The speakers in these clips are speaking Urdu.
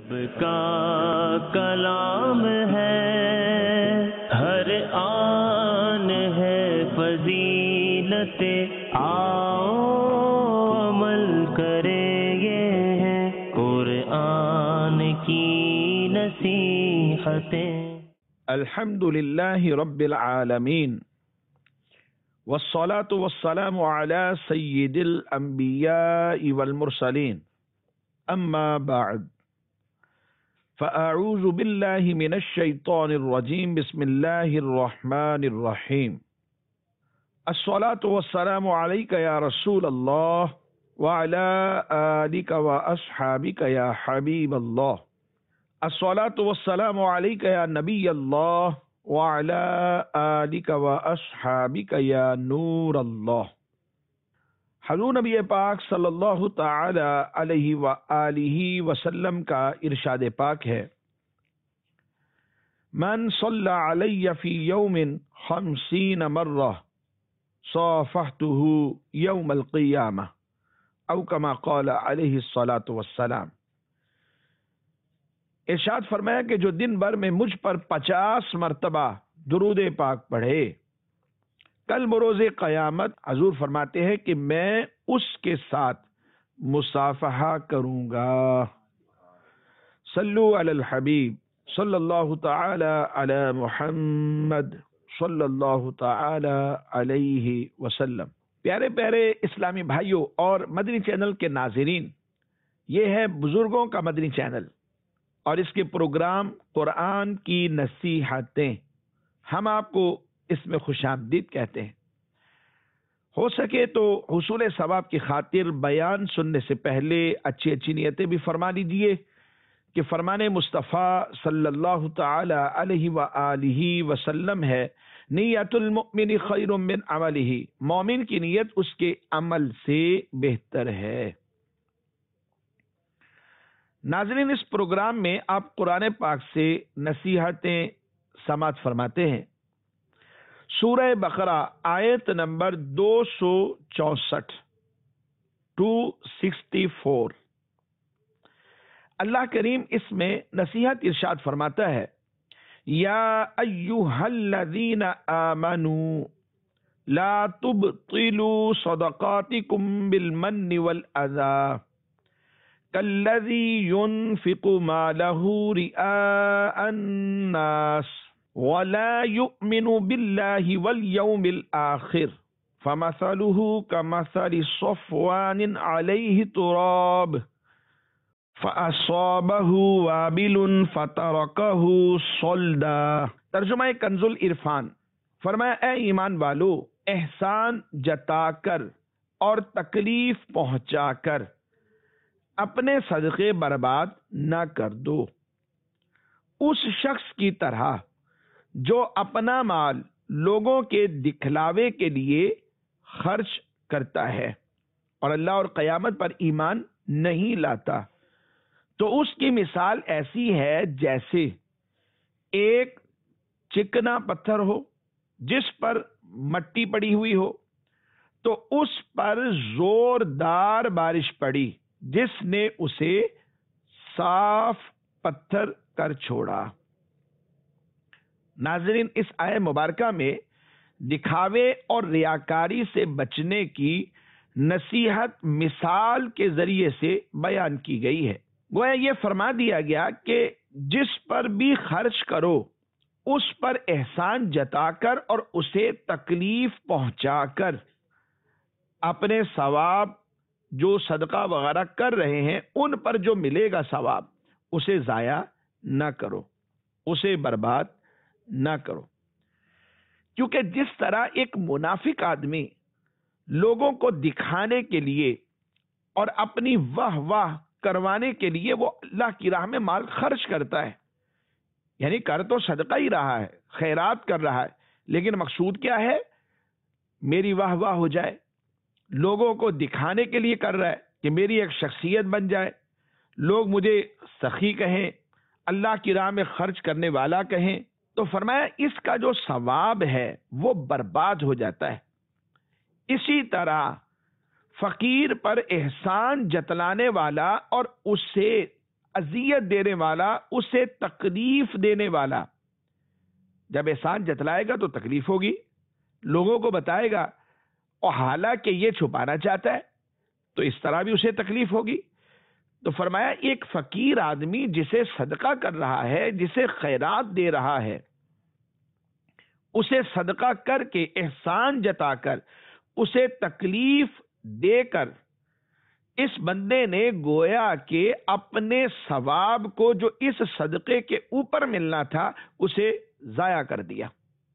رب کا کلام ہے، ہر آن ہے فضیلت، آؤ عمل کریں یہ ہے قرآن کی نصیحتیں۔ الحمد للہ رب العالمین، والصلاة والسلام على سید الانبیاء والمرسلین، اما بعد فاعوذ باللہ من الشیطان الرجیم، بسم اللہ الرحمن الرحیم۔ الصلاة والسلام علیک یا رسول اللہ وعلى آلک واصحابک یا حبیب اللہ۔ الصلاة والسلام علیک یا نبی اللہ وعلى آلک واصحابک یا نور اللہ۔ حضور نبی پاک صلی اللہ تعالی علیہ وآلہ وسلم کا ارشاد پاک ہے، من صلی علی فی یوم 50 مرہ صافحته یوم القیامہ، او کما قال علیہ الصلاۃ والسلام۔ ارشاد فرمایا کہ جو دن بھر میں مجھ پر 50 مرتبہ درود پاک پڑھے، کل بروز قیامت حضور فرماتے ہیں کہ میں اس کے ساتھ مصافحہ کروں گا۔ صلو علی الحبیب صلی اللہ تعالی علی محمد صلی اللہ تعالی علیہ وسلم۔ پیارے پیارے اسلامی بھائیوں اور مدنی چینل کے ناظرین، یہ ہے بزرگوں کا مدنی چینل اور اس کے پروگرام قرآن کی نصیحتیں۔ ہم آپ کو اس میں خوش آمدید کہتے ہیں۔ ہو سکے تو حصول ثواب کی خاطر بیان سننے سے پہلے اچھی اچھی نیتیں بھی فرما لیجیے کہ فرمان مصطفیٰ صلی اللہ تعالی علیہ وآلہ وسلم ہے، نیت المؤمن خیر من عملہ، مومن کی نیت اس کے عمل سے بہتر ہے۔ ناظرین، اس پروگرام میں آپ قرآن پاک سے نصیحتیں سماعت فرماتے ہیں۔ سورہ بقرہ آیت نمبر 264 264۔ اللہ کریم اس میں نصیحت ارشاد فرماتا ہے، یا ایھا الذین آمنوا لا تبطلوا صدقاتکم بالمن والأذى کالذی ينفق مالہ رئاء الناس ولا يؤمن بالله واليوم الآخر فمثله كمثل صفوان عليه تراب فأصابه وابل فتركه صلدا۔ ترجمہ کنز العرفان۔ فرمایا، اے ایمان والو، احسان جتا کر اور تکلیف پہنچا کر اپنے صدقے برباد نہ کر دو، اس شخص کی طرح جو اپنا مال لوگوں کے دکھلاوے کے لیے خرچ کرتا ہے اور اللہ اور قیامت پر ایمان نہیں لاتا، تو اس کی مثال ایسی ہے جیسے ایک چکنا پتھر ہو جس پر مٹی پڑی ہوئی ہو، تو اس پر زوردار بارش پڑی جس نے اسے صاف پتھر کر چھوڑا۔ ناظرین، اس آیت مبارکہ میں دکھاوے اور ریاکاری سے بچنے کی نصیحت مثال کے ذریعے سے بیان کی گئی ہے۔ گویا یہ فرما دیا گیا کہ جس پر بھی خرچ کرو اس پر احسان جتا کر اور اسے تکلیف پہنچا کر اپنے ثواب جو صدقہ وغیرہ کر رہے ہیں ان پر جو ملے گا ثواب، اسے ضائع نہ کرو، اسے برباد نہ کرو۔ کیونکہ جس طرح ایک منافق آدمی لوگوں کو دکھانے کے لیے اور اپنی واہ واہ کروانے کے لیے وہ اللہ کی راہ میں مال خرچ کرتا ہے، یعنی کر تو صدقہ ہی رہا ہے، خیرات کر رہا ہے، لیکن مقصود کیا ہے؟ میری واہ واہ ہو جائے، لوگوں کو دکھانے کے لیے کر رہا ہے کہ میری ایک شخصیت بن جائے، لوگ مجھے سخی کہیں، اللہ کی راہ میں خرچ کرنے والا کہیں، تو فرمایا اس کا جو ثواب ہے وہ برباد ہو جاتا ہے۔ اسی طرح فقیر پر احسان جتلانے والا اور اسے اذیت دینے والا، اسے تکلیف دینے والا جب احسان جتلائے گا تو تکلیف ہوگی، لوگوں کو بتائے گا اور حالانکہ یہ چھپانا چاہتا ہے تو اس طرح بھی اسے تکلیف ہوگی۔ تو فرمایا ایک فقیر آدمی جسے صدقہ کر رہا ہے، جسے خیرات دے رہا ہے، اسے صدقہ کر کے احسان جتا کر اسے تکلیف دے کر اس بندے نے گویا کہ اپنے ثواب کو جو اس صدقے کے اوپر ملنا تھا اسے ضائع کر دیا۔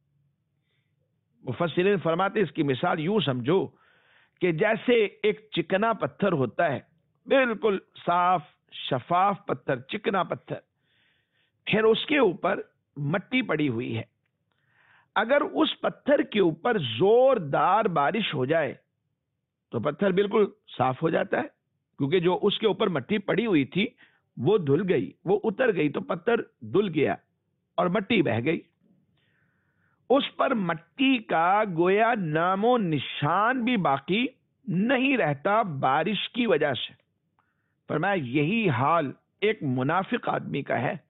مفسرین فرماتے اس کی مثال یوں سمجھو کہ جیسے ایک چکنا پتھر ہوتا ہے، بالکل صاف شفاف پتھر، چکنا پتھر، پھر اس کے اوپر مٹی پڑی ہوئی ہے، اگر اس پتھر کے اوپر زوردار بارش ہو جائے تو پتھر بالکل صاف ہو جاتا ہے، کیونکہ جو اس کے اوپر مٹی پڑی ہوئی تھی وہ دھل گئی، وہ اتر گئی، تو پتھر دھل گیا اور مٹی بہہ گئی۔ اس پر مٹی کا گویا نام و نشان بھی باقی نہیں رہتا بارش کی وجہ سے۔ فرمایا یہی حال ایک منافق آدمی کا ہے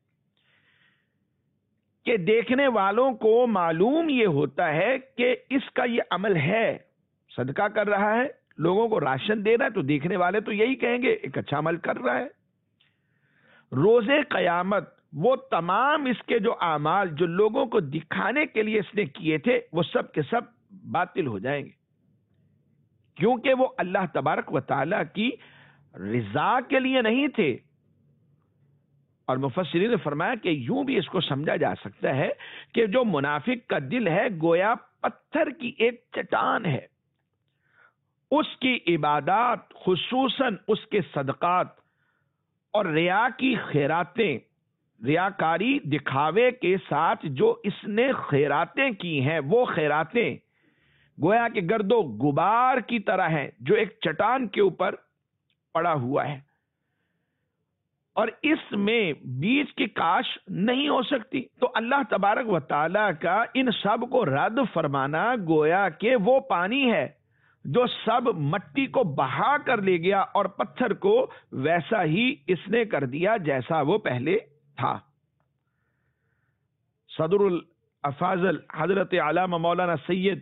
کہ دیکھنے والوں کو معلوم یہ ہوتا ہے کہ اس کا یہ عمل ہے، صدقہ کر رہا ہے، لوگوں کو راشن دے رہا ہے، تو دیکھنے والے تو یہی کہیں گے ایک اچھا عمل کر رہا ہے۔ روز قیامت وہ تمام اس کے جو اعمال جو لوگوں کو دکھانے کے لیے اس نے کیے تھے وہ سب کے سب باطل ہو جائیں گے، کیونکہ وہ اللہ تبارک و تعالی کی رضا کے لیے نہیں تھے۔ اور مفسرین نے فرمایا کہ یوں بھی اس کو سمجھا جا سکتا ہے کہ جو منافق کا دل ہے گویا پتھر کی ایک چٹان ہے، اس کی عبادات خصوصاً اس کے صدقات اور ریا کی خیراتیں، ریاکاری دکھاوے کے ساتھ جو اس نے خیراتیں کی ہیں، وہ خیراتیں گویا کہ گرد و غبار کی طرح ہیں جو ایک چٹان کے اوپر پڑا ہوا ہے، اور اس میں بیج کی کاش نہیں ہو سکتی۔ تو اللہ تبارک و تعالی کا ان سب کو رد فرمانا گویا کہ وہ پانی ہے جو سب مٹی کو بہا کر لے گیا اور پتھر کو ویسا ہی اس نے کر دیا جیسا وہ پہلے تھا۔ صدر الافاضل حضرت علامہ مولانا سید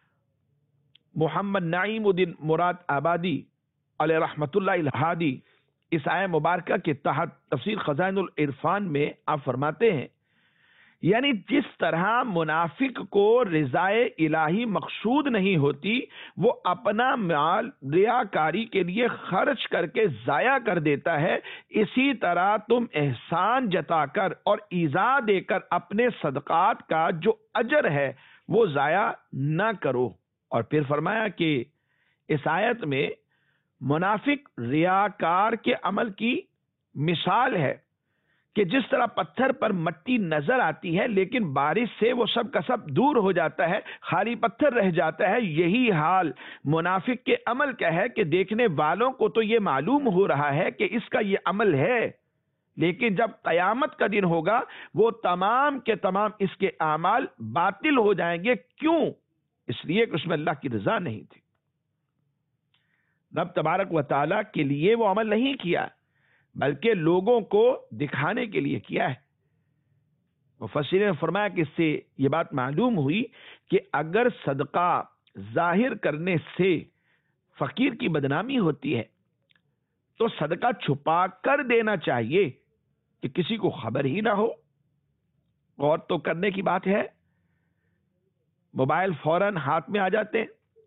محمد نعیم الدین مراد آبادی علیہ رحمت اللہ الہادی اس آیہ مبارکہ کے تحت تفسیر خزائن العرفان میں آپ فرماتے ہیں، یعنی جس طرح منافق کو رضائے الہی مقصود نہیں ہوتی، وہ اپنا مال ریاکاری کے لیے خرچ کر کے ضائع کر دیتا ہے، اسی طرح تم احسان جتا کر اور ایذا دے کر اپنے صدقات کا جو اجر ہے وہ ضائع نہ کرو۔ اور پھر فرمایا کہ اس آیت میں منافق ریاکار کے عمل کی مثال ہے کہ جس طرح پتھر پر مٹی نظر آتی ہے لیکن بارش سے وہ سب کا سب دور ہو جاتا ہے، خالی پتھر رہ جاتا ہے، یہی حال منافق کے عمل کا ہے کہ دیکھنے والوں کو تو یہ معلوم ہو رہا ہے کہ اس کا یہ عمل ہے، لیکن جب قیامت کا دن ہوگا وہ تمام کے تمام اس کے اعمال باطل ہو جائیں گے۔ کیوں؟ اس لیے کہ اس میں اللہ کی رضا نہیں تھی، رب تبارک و تعالی کے لیے وہ عمل نہیں کیا بلکہ لوگوں کو دکھانے کے لیے کیا ہے۔ مفسرین نے فرمایا کہ اس سے یہ بات معلوم ہوئی کہ اگر صدقہ ظاہر کرنے سے فقیر کی بدنامی ہوتی ہے تو صدقہ چھپا کر دینا چاہیے کہ کسی کو خبر ہی نہ ہو۔ غور تو کرنے کی بات ہے، موبائل فوراً ہاتھ میں آ جاتے ہیں،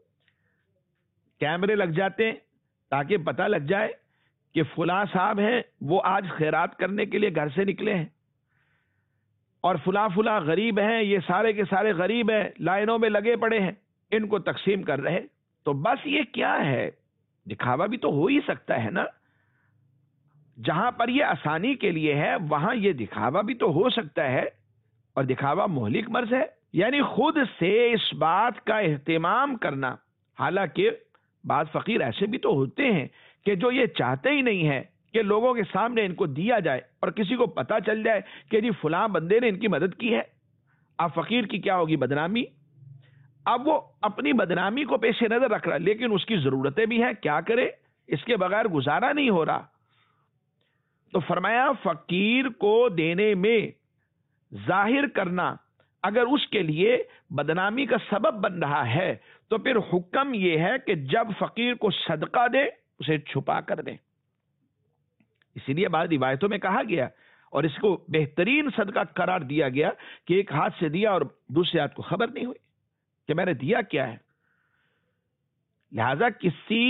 کیمرے لگ جاتے ہیں تاکہ پتہ لگ جائے کہ فلاں صاحب ہیں وہ آج خیرات کرنے کے لیے گھر سے نکلے ہیں، اور فلاں غریب ہیں، یہ سارے کے سارے غریب ہیں، لائنوں میں لگے پڑے ہیں، ان کو تقسیم کر رہے۔ تو بس یہ کیا ہے، دکھاوا بھی تو ہو ہی سکتا ہے نا، جہاں پر یہ آسانی کے لیے ہے وہاں یہ دکھاوا بھی تو ہو سکتا ہے، اور دکھاوا مہلک مرض ہے۔ یعنی خود سے اس بات کا اہتمام کرنا، حالانکہ بعض فقیر ایسے بھی تو ہوتے ہیں کہ جو یہ چاہتے ہی نہیں ہے کہ لوگوں کے سامنے ان کو دیا جائے اور کسی کو پتا چل جائے کہ جی فلاں بندے نے ان کی مدد کی ہے۔ اب فقیر کی کیا ہوگی؟ بدنامی۔ اب وہ اپنی بدنامی کو پیش نظر رکھ رہا ہے، لیکن اس کی ضرورتیں بھی ہیں، کیا کرے، اس کے بغیر گزارا نہیں ہو رہا۔ تو فرمایا فقیر کو دینے میں ظاہر کرنا اگر اس کے لیے بدنامی کا سبب بن رہا ہے تو پھر حکم یہ ہے کہ جب فقیر کو صدقہ دے اسے چھپا کر دے. اسی لیے بعض روایتوں میں کہا گیا اور اس کو بہترین صدقہ قرار دیا گیا کہ ایک ہاتھ سے دیا اور دوسرے ہاتھ کو خبر نہیں ہوئی کہ میں نے دیا کیا ہے. لہذا کسی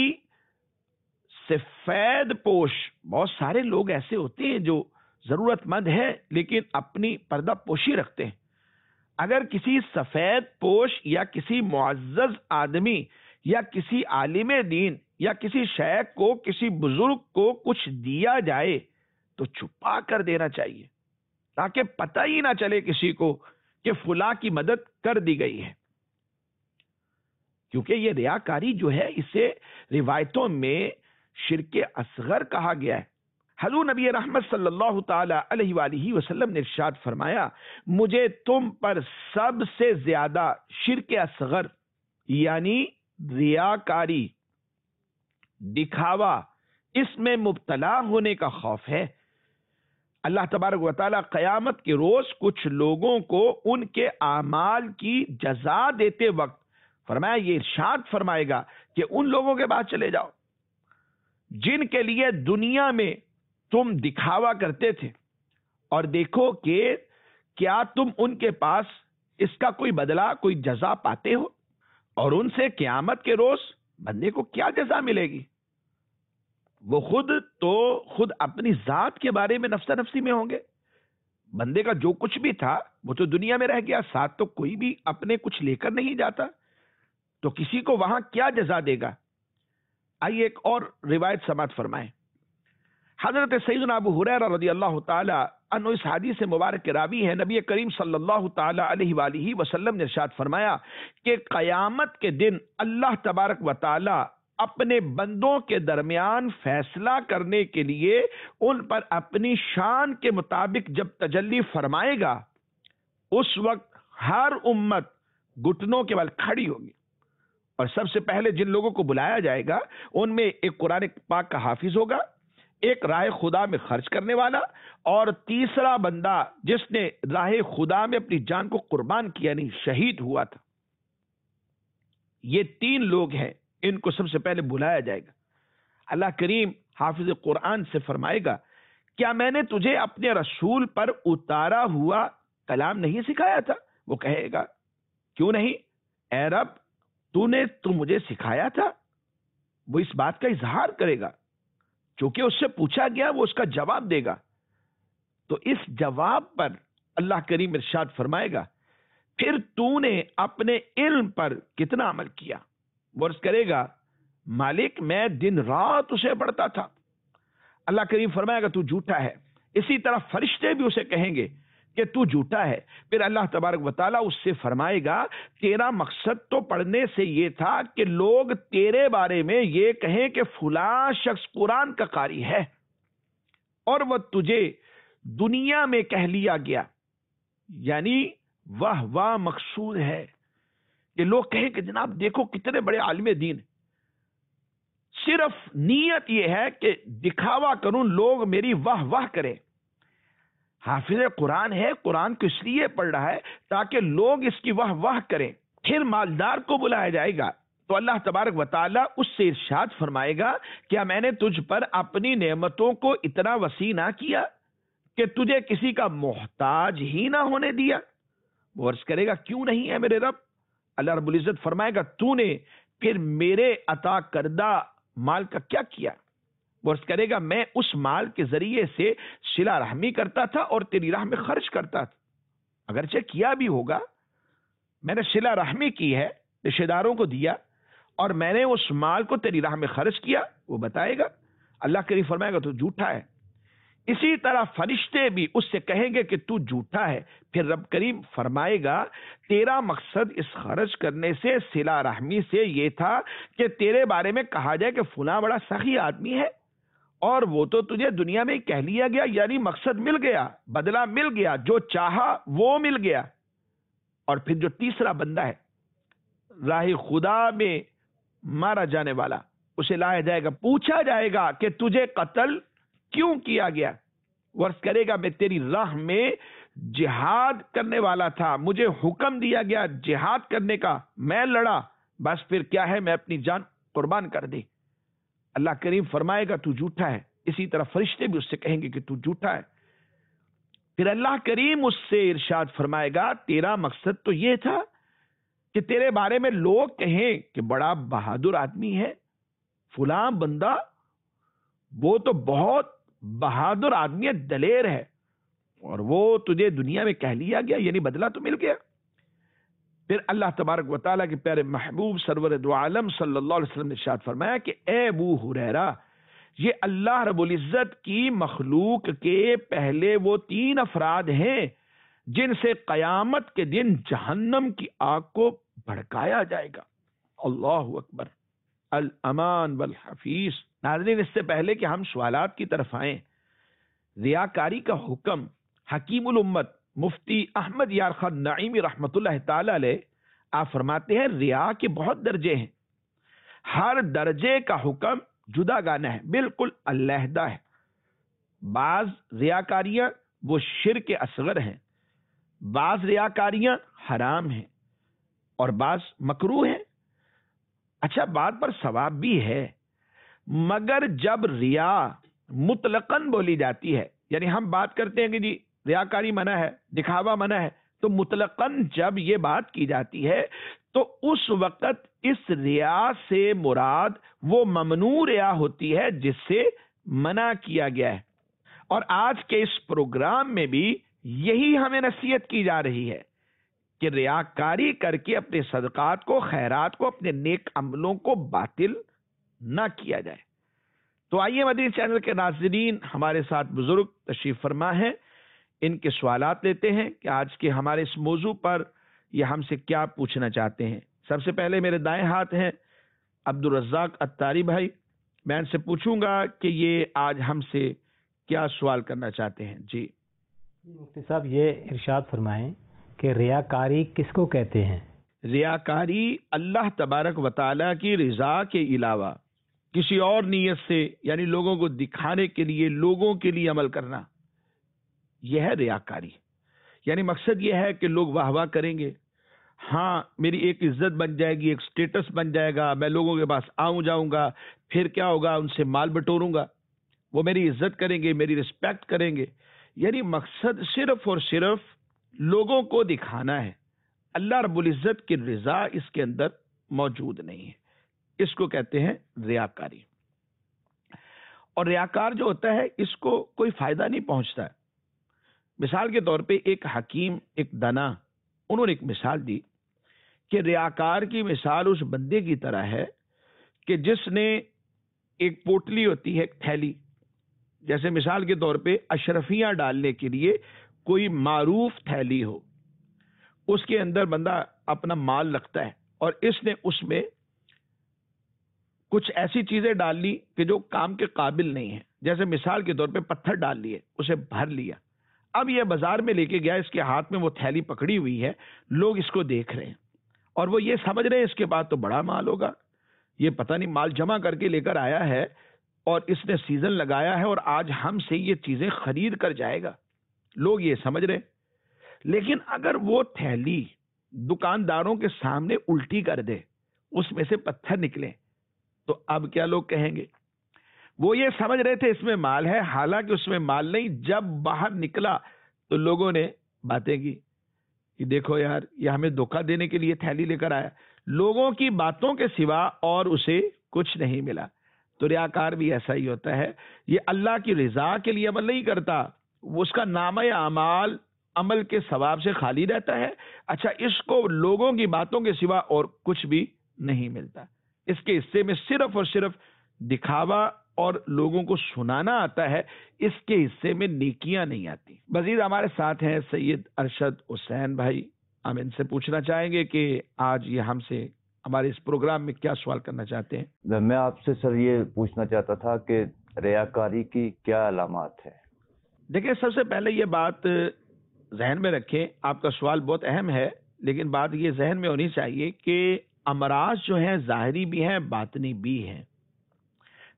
سفید پوش، بہت سارے لوگ ایسے ہوتے ہیں جو ضرورت مند ہے لیکن اپنی پردہ پوشی رکھتے ہیں. اگر کسی سفید پوش یا کسی معزز آدمی یا کسی عالم دین یا کسی شیخ کو، کسی بزرگ کو کچھ دیا جائے تو چھپا کر دینا چاہیے تاکہ پتہ ہی نہ چلے کسی کو کہ فلاں کی مدد کر دی گئی ہے. کیونکہ یہ ریاکاری جو ہے اسے روایتوں میں شرک اصغر کہا گیا ہے. حضور نبی رحمت صلی اللہ تعالی علیہ وآلہ وسلم نے ارشاد فرمایا مجھے تم پر سب سے زیادہ شرک اصغر یعنی ریاکاری، دکھاوا، اس میں مبتلا ہونے کا خوف ہے. اللہ تبارک و تعالی قیامت کے روز کچھ لوگوں کو ان کے اعمال کی جزا دیتے وقت فرمایا یہ ارشاد فرمائے گا کہ ان لوگوں کے بعد چلے جاؤ جن کے لیے دنیا میں تم دکھاوا کرتے تھے اور دیکھو کہ کیا تم ان کے پاس اس کا کوئی بدلہ، کوئی جزا پاتے ہو، اور ان سے قیامت کے روز بندے کو کیا جزا ملے گی. وہ خود اپنی ذات کے بارے میں نفسا نفسی میں ہوں گے. بندے کا جو کچھ بھی تھا وہ تو دنیا میں رہ گیا، ساتھ تو کوئی بھی اپنے کچھ لے کر نہیں جاتا، تو کسی کو وہاں کیا جزا دے گا. آئیے ایک اور روایت سماعت فرمائیں. حضرت سیدنا ابو ہریرہ رضی اللہ تعالی عنہ اس حدیث مبارک کے راوی ہیں. نبی کریم صلی اللہ تعالی علیہ وآلہ وسلم نے ارشاد فرمایا کہ قیامت کے دن اللہ تبارک و تعالی اپنے بندوں کے درمیان فیصلہ کرنے کے لیے ان پر اپنی شان کے مطابق جب تجلی فرمائے گا اس وقت ہر امت گھٹنوں کے بل کھڑی ہوگی، اور سب سے پہلے جن لوگوں کو بلایا جائے گا ان میں ایک قرآن پاک کا حافظ ہوگا، ایک راہ خدا میں خرچ کرنے والا، اور تیسرا بندہ جس نے راہ خدا میں اپنی جان کو قربان کیا، نہیں شہید ہوا تھا. یہ تین لوگ ہیں، ان کو سب سے پہلے بلایا جائے گا. اللہ کریم حافظ قرآن سے فرمائے گا کیا میں نے تجھے اپنے رسول پر اتارا ہوا کلام نہیں سکھایا تھا؟ وہ کہے گا کیوں نہیں اے رب، تو مجھے سکھایا تھا. وہ اس بات کا اظہار کرے گا، چونکہ اس سے پوچھا گیا وہ اس کا جواب دے گا. تو اس جواب پر اللہ کریم ارشاد فرمائے گا پھر تو نے اپنے علم پر کتنا عمل کیا؟ وہ عرض کرے گا مالک میں دن رات اسے پڑھتا تھا. اللہ کریم فرمائے گا تو جھوٹا ہے. اسی طرح فرشتے بھی اسے کہیں گے کہ تو جھوٹا ہے. پھر اللہ تبارک و تعالیٰ اس سے فرمائے گا تیرا مقصد تو پڑھنے سے یہ تھا کہ لوگ تیرے بارے میں یہ کہیں کہ فلاں شخص قرآن کا قاری ہے، اور وہ تجھے دنیا میں کہہ لیا گیا. یعنی واہ مقصود ہے کہ لوگ کہیں کہ جناب دیکھو کتنے بڑے عالم دین. صرف نیت یہ ہے کہ دکھاوا کروں، لوگ میری واہ کریں. حافظ قرآن ہے، قرآن کو اس لیے پڑھ رہا ہے تاکہ لوگ اس کی واہ کریں. پھر مالدار کو بلایا جائے گا تو اللہ تبارک و تعالیٰ اس سے ارشاد فرمائے گا کیا میں نے تجھ پر اپنی نعمتوں کو اتنا وسیع نہ کیا کہ تجھے کسی کا محتاج ہی نہ ہونے دیا؟ وہ عرض کرے گا کیوں نہیں ہے میرے رب. اللہ رب العزت فرمائے گا تو نے پھر میرے عطا کردہ مال کا کیا کیا؟ وہ عرض کرے گا میں اس مال کے ذریعے سے صلہ رحمی کرتا تھا اور تیری راہ میں خرچ کرتا تھا. اگرچہ کیا بھی ہوگا، میں نے صلہ رحمی کی ہے، رشتہ داروں کو دیا، اور میں نے اس مال کو تیری راہ میں خرچ کیا. وہ بتائے گا. اللہ کریم فرمائے گا تو جھوٹا ہے. اسی طرح فرشتے بھی اس سے کہیں گے کہ تو جھوٹا ہے. پھر رب کریم فرمائے گا تیرا مقصد اس خرچ کرنے سے، صلہ رحمی سے یہ تھا کہ تیرے بارے میں کہا جائے کہ فلاں بڑا سخی آدمی ہے، اور وہ تو تجھے دنیا میں کہہ لیا گیا. یعنی مقصد مل گیا، بدلہ مل گیا، جو چاہا وہ مل گیا. اور پھر جو تیسرا بندہ ہے راہ خدا میں مارا جانے والا، اسے لایا جائے گا، پوچھا جائے گا کہ تجھے قتل کیوں کیا گیا؟ وہ عرض کرے گا میں تیری راہ میں جہاد کرنے والا تھا، مجھے حکم دیا گیا جہاد کرنے کا، میں لڑا، بس پھر کیا ہے میں اپنی جان قربان کر دی۔ اللہ کریم فرمائے گا تو جھوٹا ہے، اسی طرح فرشتے بھی اس سے کہیں گے کہ تو جھوٹا ہے۔ پھر اللہ کریم اس سے ارشاد فرمائے گا تیرا مقصد تو یہ تھا کہ تیرے بارے میں لوگ کہیں کہ بڑا بہادر آدمی ہے، فلاں بندہ وہ تو بہت بہادر آدمی ہے، دلیر ہے، اور وہ تجھے دنیا میں کہہ لیا گیا، یعنی بدلہ تو مل گیا۔ پھر اللہ تبارک و تعالیٰ کے پیارے محبوب سرور دو عالم صلی اللہ علیہ وسلم نے ارشاد فرمایا کہ اے ابو ہریرہ، یہ اللہ رب العزت کی مخلوق کے پہلے وہ 3 افراد ہیں جن سے قیامت کے دن جہنم کی آگ کو بھڑکایا جائے گا۔ اللہ اکبر، الامان والحفیظ۔ ناظرین، اس سے پہلے کہ ہم سوالات کی طرف آئیں، ریاکاری کا حکم حکیم الامت مفتی احمد یار خان نعیمی رحمت اللہ تعالی علیہ آپ فرماتے ہیں ریا کے بہت درجے ہیں، ہر درجے کا حکم جدا گانا ہے، بالکل علیحدہ ہے۔ بعض ریاکاریاں وہ شرک اصغر ہیں، بعض ریاکاریاں حرام ہیں، اور بعض مکروہ ہیں۔ اچھا، بات پر ثواب بھی ہے، مگر جب ریا مطلقاً بولی جاتی ہے، یعنی ہم بات کرتے ہیں کہ جی ریاکاری منع ہے، دکھاوا منع ہے، تو مطلقاً جب یہ بات کی جاتی ہے تو اس وقت اس ریا سے مراد وہ ممنوع ریا ہوتی ہے جس سے منع کیا گیا ہے۔ اور آج کے اس پروگرام میں بھی یہی ہمیں نصیحت کی جا رہی ہے کہ ریاکاری کر کے اپنے صدقات کو، خیرات کو، اپنے نیک عملوں کو باطل نہ کیا جائے۔ تو آئیے مدنی چینل کے ناظرین، ہمارے ساتھ بزرگ تشریف فرما ہیں، ان کے سوالات لیتے ہیں کہ آج کے ہمارے اس موضوع پر یہ ہم سے کیا پوچھنا چاہتے ہیں۔ سب سے پہلے میرے دائیں ہاتھ ہیں عبدالرزاق اتاری بھائی، میں ان سے پوچھوں گا کہ یہ آج ہم سے کیا سوال کرنا چاہتے ہیں۔ جی مفتی صاحب، یہ ارشاد فرمائیں کہ ریاکاری کس کو کہتے ہیں؟ ریاکاری اللہ تبارک و تعالیٰ کی رضا کے علاوہ کسی اور نیت سے، یعنی لوگوں کو دکھانے کے لیے، لوگوں کے لیے عمل کرنا، یہ ہے ریاکاری۔ یعنی مقصد یہ ہے کہ لوگ واہ واہ کریں گے، ہاں میری ایک عزت بن جائے گی، ایک سٹیٹس بن جائے گا، میں لوگوں کے پاس آؤں جاؤں گا، پھر کیا ہوگا، ان سے مال بٹوروں گا، وہ میری عزت کریں گے، میری رسپیکٹ کریں گے۔ یعنی مقصد صرف اور صرف لوگوں کو دکھانا ہے، اللہ رب العزت کی رضا اس کے اندر موجود نہیں ہے، اس کو کہتے ہیں ریاکاری۔ اور ریاکار جو ہوتا ہے اس کو کوئی فائدہ نہیں پہنچتا ہے۔ مثال کے طور پہ ایک حکیم، ایک دانا، انہوں نے ایک مثال دی کہ ریاکار کی مثال اس بندے کی طرح ہے کہ جس نے ایک پوٹلی ہوتی ہے، ایک تھیلی، جیسے مثال کے طور پہ اشرفیاں ڈالنے کے لیے کوئی معروف تھیلی ہو، اس کے اندر بندہ اپنا مال رکھتا ہے، اور اس نے اس میں کچھ ایسی چیزیں ڈال لی کہ جو کام کے قابل نہیں ہیں، جیسے مثال کے طور پہ پتھر ڈال لیے، اسے بھر لیا، اب یہ بازار میں لے کے گیا، اس کے ہاتھ میں وہ تھیلی پکڑی ہوئی ہے، لوگ اس کو دیکھ رہے ہیں اور وہ یہ سمجھ رہے ہیں اس کے بعد تو بڑا مال ہوگا، یہ پتہ نہیں مال جمع کر کے لے کر آیا ہے اور اس نے سیزن لگایا ہے اور آج ہم سے یہ چیزیں خرید کر جائے گا، لوگ یہ سمجھ رہے ہیں۔ لیکن اگر وہ تھیلی دکانداروں کے سامنے الٹی کر دے، اس میں سے پتھر نکلے، تو اب کیا لوگ کہیں گے؟ وہ یہ سمجھ رہے تھے اس میں مال ہے، حالانکہ اس میں مال نہیں۔ جب باہر نکلا تو لوگوں نے باتیں کی کہ دیکھو یار، یہ ہمیں دھوکہ دینے کے لیے تھیلی لے کر آیا، لوگوں کی باتوں کے سوا اور اسے کچھ نہیں ملا۔ تو ریاکار بھی ایسا ہی ہوتا ہے، یہ اللہ کی رضا کے لیے عمل نہیں کرتا، وہ اس کا نامہ اعمال عمل کے ثواب سے خالی رہتا ہے۔ اچھا، اس کو لوگوں کی باتوں کے سوا اور کچھ بھی نہیں ملتا، اس کے حصے میں صرف اور صرف دکھاوا اور لوگوں کو سنانا آتا ہے، اس کے حصے میں نیکیاں نہیں آتی۔ مزید ہمارے ساتھ ہیں سید ارشد حسین بھائی، ہم ان سے پوچھنا چاہیں گے کہ آج یہ ہم سے ہمارے اس پروگرام میں کیا سوال کرنا چاہتے ہیں۔ میں آپ سے سر یہ پوچھنا چاہتا تھا کہ ریاکاری کی کیا علامات ہے؟ دیکھیں، سب سے پہلے یہ بات ذہن میں رکھیں، آپ کا سوال بہت اہم ہے، لیکن بات یہ ذہن میں ہونی چاہیے کہ امراض جو ہیں ظاہری بھی ہیں، باطنی بھی ہیں۔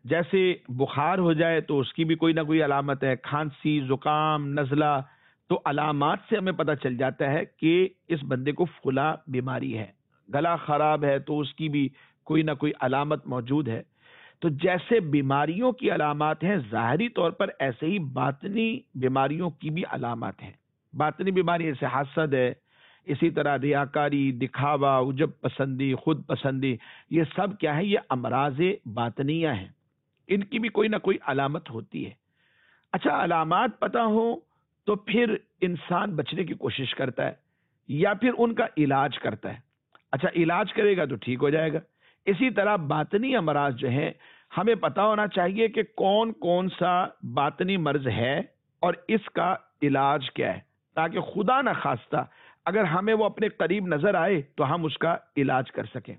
جیسے بخار ہو جائے تو اس کی بھی کوئی نہ کوئی علامت ہے، کھانسی، زکام، نزلہ، تو علامات سے ہمیں پتہ چل جاتا ہے کہ اس بندے کو فلاں بیماری ہے۔ گلا خراب ہے تو اس کی بھی کوئی نہ کوئی علامت موجود ہے۔ تو جیسے بیماریوں کی علامات ہیں ظاہری طور پر، ایسے ہی باطنی بیماریوں کی بھی علامات ہیں۔ باطنی بیماری جیسے حسد ہے، اسی طرح ریاکاری، دکھاوا، عجب پسندی، خود پسندی، یہ سب کیا ہے؟ یہ امراض باطنیہ ہیں، ان کی بھی کوئی نہ کوئی علامت ہوتی ہے۔ اچھا، علامات پتہ ہو تو پھر انسان بچنے کی کوشش کرتا ہے یا پھر ان کا علاج کرتا ہے۔ اچھا، علاج کرے گا تو ٹھیک ہو جائے گا۔ اسی طرح باطنی امراض جو ہیں ہمیں پتہ ہونا چاہیے کہ کون کون سا باطنی مرض ہے اور اس کا علاج کیا ہے، تاکہ خدا نہ خواستہ اگر ہمیں وہ اپنے قریب نظر آئے تو ہم اس کا علاج کر سکیں۔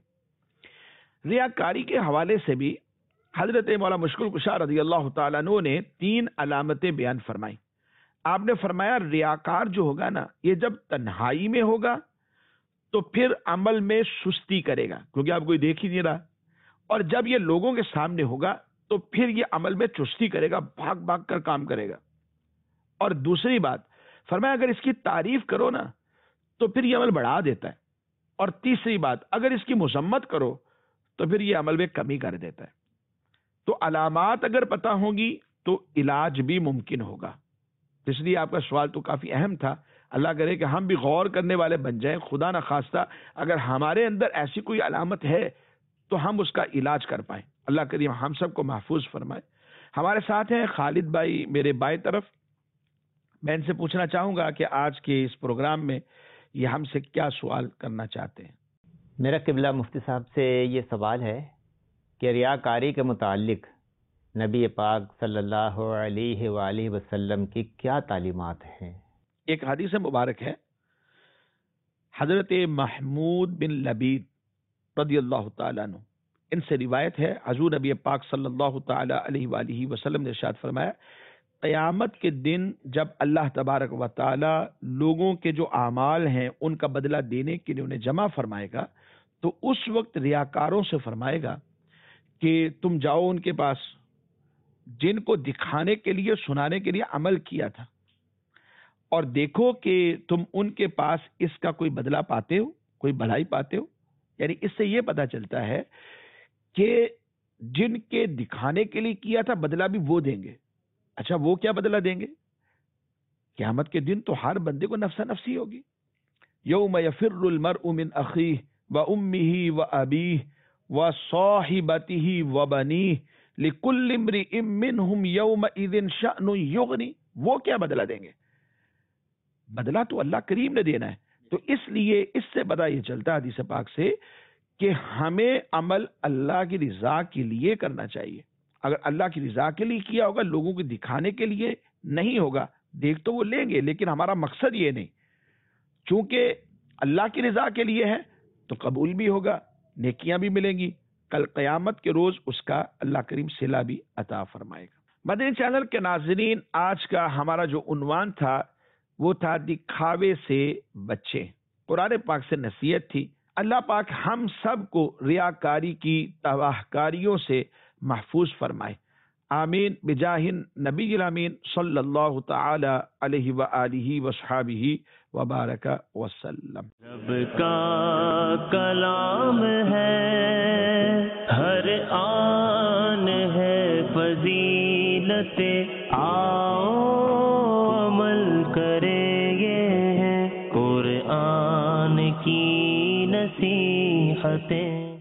ریاکاری کے حوالے سے بھی حضرت مولا مشکل کشا رضی اللہ تعالیٰ عنہ نے 3 علامتیں بیان فرمائیں۔ آپ نے فرمایا ریاکار جو ہوگا نا، یہ جب تنہائی میں ہوگا تو پھر عمل میں سستی کرے گا، کیونکہ آپ کوئی دیکھ ہی نہیں رہا، اور جب یہ لوگوں کے سامنے ہوگا تو پھر یہ عمل میں چستی کرے گا، بھاگ بھاگ کر کام کرے گا۔ اور دوسری بات فرمایا اگر اس کی تعریف کرو نا تو پھر یہ عمل بڑھا دیتا ہے، اور تیسری بات اگر اس کی مذمت کرو تو پھر یہ عمل میں کمی کر دیتا ہے۔ تو علامات اگر پتہ ہوں گی تو علاج بھی ممکن ہوگا۔ اس لیے آپ کا سوال تو کافی اہم تھا، اللہ کرے کہ ہم بھی غور کرنے والے بن جائیں، خدا نہ خواستہ اگر ہمارے اندر ایسی کوئی علامت ہے تو ہم اس کا علاج کر پائیں۔ اللہ کریم ہم سب کو محفوظ فرمائے۔ ہمارے ساتھ ہیں خالد بھائی میرے بائیں طرف، میں ان سے پوچھنا چاہوں گا کہ آج کے اس پروگرام میں یہ ہم سے کیا سوال کرنا چاہتے ہیں۔ میرا قبلہ مفتی صاحب سے یہ سوال ہے کہ ریاکاری کے متعلق نبی پاک صلی اللہ علیہ وآلہ وسلم کی کیا تعلیمات ہیں؟ ایک حدیث مبارک ہے، حضرت محمود بن لبید رضی اللہ تعالیٰ عنہ، ان سے روایت ہے، حضور نبی پاک صلی اللہ تعالیٰ علیہ وآلہ وسلم نے ارشاد فرمایا، قیامت کے دن جب اللہ تبارک و تعالی لوگوں کے جو اعمال ہیں ان کا بدلہ دینے کے لیے انہیں جمع فرمائے گا تو اس وقت ریاکاروں سے فرمائے گا کہ تم جاؤ ان کے پاس جن کو دکھانے کے لیے، سنانے کے لیے عمل کیا تھا، اور دیکھو کہ تم ان کے پاس اس کا کوئی بدلہ پاتے ہو، کوئی بھلائی پاتے ہو۔ یعنی اس سے یہ پتا چلتا ہے کہ جن کے دکھانے کے لیے کیا تھا بدلہ بھی وہ دیں گے۔ اچھا، وہ کیا بدلہ دیں گے؟ قیامت کے دن تو ہر بندے کو نفسا نفسی ہوگی۔ یوم یفر المرء من اخیہ وامہ وابیہ وصاحبتہ وبنیہ لکل امرئ منہم یومئذ شأن یغنی، وہ کیا بدلہ دیں گے؟ بدلہ تو اللہ کریم نے دینا ہے۔ تو اس لیے اس سے پتہ یہ چلتا ہے حدیث پاک سے کہ ہمیں عمل اللہ کی رضا کے لیے کرنا چاہیے۔ اگر اللہ کی رضا کے لیے کیا ہوگا، لوگوں کو دکھانے کے لیے نہیں ہوگا، دیکھ تو وہ لیں گے لیکن ہمارا مقصد یہ نہیں، چونکہ اللہ کی رضا کے لیے ہے تو قبول بھی ہوگا، نیکیاں بھی ملیں گی، کل قیامت کے روز اس کا اللہ کریم صلہ بھی عطا فرمائے گا۔ مدنی چینل کے ناظرین، آج کا ہمارا جو عنوان تھا وہ تھا دکھاوے سے بچیں۔ قرآن پاک سے نصیحت تھی۔ اللہ پاک ہم سب کو ریاکاری کی تباہ کاریوں سے محفوظ فرمائے، آمین بجاہ نبی الامین صلی اللہ تعالی علیہ وآلہ وصحابہ وبارک وسلم۔ رب کا کلام ہے، ہر آن ہے فضیلت، آؤ عمل کریں، یہ ہے قرآن کی نصیحتیں۔